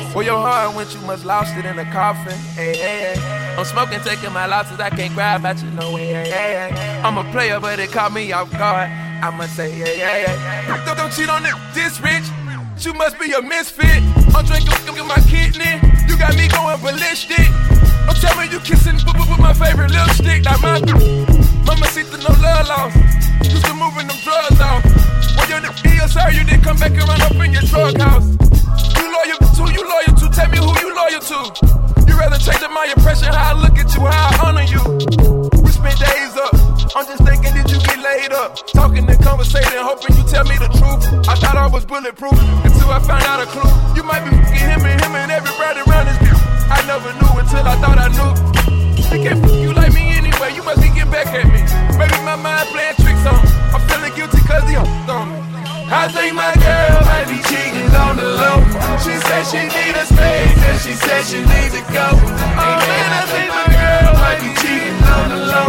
Where your heart went, you must lost it in a coffin. Hey, hey, hey. I'm smoking, taking my losses, I can't cry about you, no way. Hey, hey, hey. I'm a player, but it caught me off guard. I must say, yeah, yeah, yeah. Don't cheat on this rich. You must be a misfit. I'm drinking with my kidney. You got me going ballistic. Don't tell me you kissing with my favorite lipstick. Like my mama see the no love lost. Used to moving them drugs off. When you're the sir, you didn't come back and run up in your drug house. You loyal to, tell me who you loyal to. You rather change up my impression, how I look at you, how I honor you. We spent days up, I'm just thinking, did you get laid up? Talking and conversating, hoping you tell me the truth. I thought I was bulletproof, until I found out a clue. You might be fucking him and everybody around this bitch. I never knew until I thought I knew. They can't fuck you like me anyway, you must be getting back at me. Maybe my mind playing tricks on me. I'm feeling guilty cause he on me. I think my girl might be cheating on the low. She said she need a space and she said she need to go. Oh man, I think my girl might be cheating on the low.